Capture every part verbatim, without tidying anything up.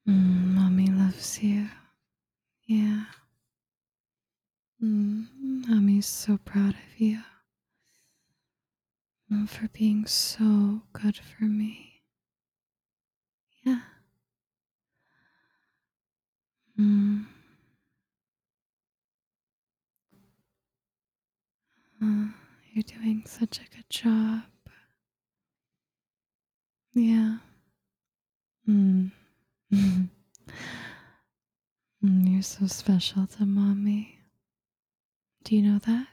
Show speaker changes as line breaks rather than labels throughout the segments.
Mm, mommy loves you. Yeah. Mm, mommy's so proud of you mm, for being so good for me. Yeah. Mm, uh, you're doing such a good job. Yeah. Mm. mm, you're so special to mommy. Do you know that?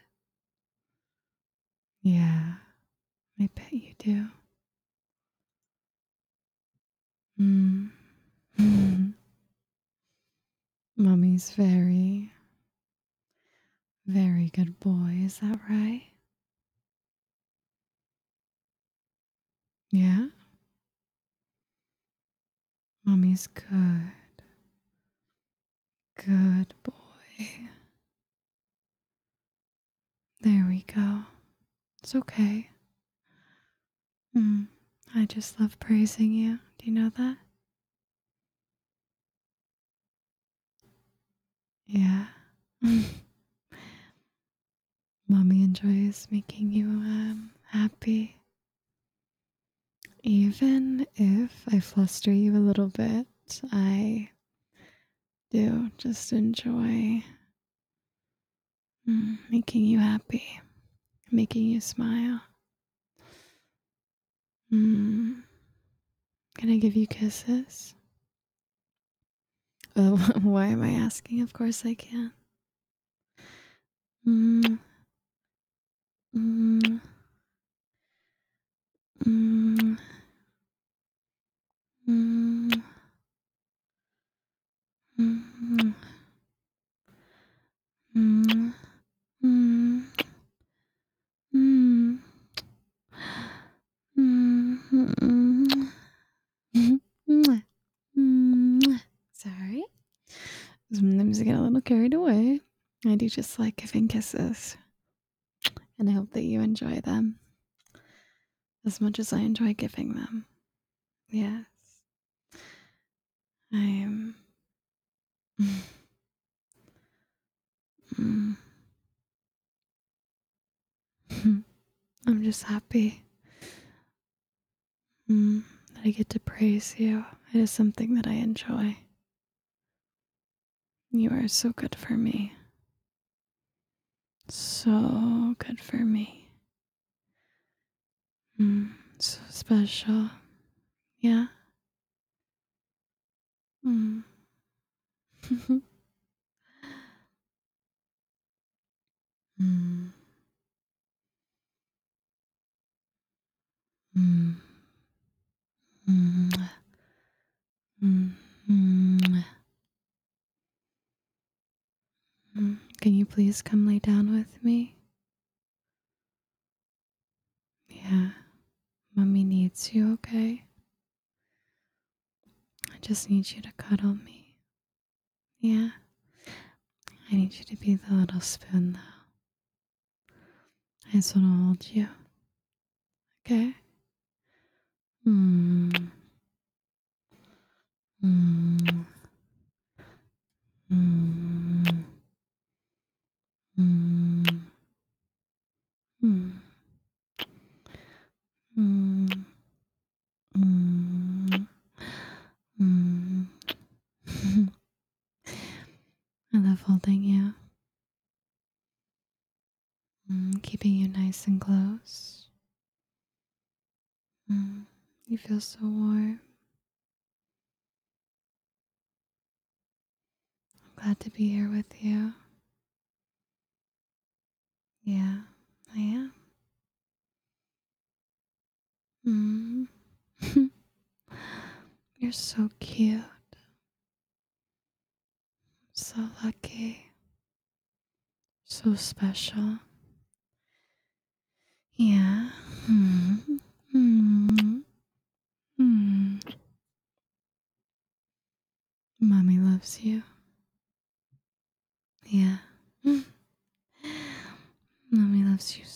Yeah, I bet you do. Mm. Mommy's very, very good boy. Is that right? Yeah. Mommy's good. Good boy. There we go. It's okay. Mm. I just love praising you. Do you know that? Yeah. Mommy enjoys making you um, happy. Even if I fluster you a little bit, I do just enjoy mm, making you happy, making you smile. Mm. Can I give you kisses? Oh, why am I asking? Of course I can. Mm, mm, mm, mm, mm, mm, mm, mm, mm, mm, mm. Sorry. Sometimes I get a little carried away. I do just like giving kisses, and I hope that you enjoy them as much as I enjoy giving them. Yes, I am. Mm. I'm just happy mm, that I get to praise you. It is something that I enjoy. You are so good for me. So good for me. Mm, so special. Yeah. Mm. mm. Mm. Mm. Mm. Mm. Mm. Can you please come lay down with me? Yeah. Mommy needs you, okay? I just need you to cuddle me. Yeah. I need you to be the little spoon, though. I just want to hold you, okay? Mm. Mm. Mm. Mm. Mm. Mm. Mm. Mm. I love holding you, mm, keeping you nice and close. Mm. You feel so warm. I'm glad to be here with you. Yeah, I am. Mm. You're so cute. So lucky. So special. Yeah. Mm. Mm. Mm. Mommy loves you. Yeah. Mommy loves you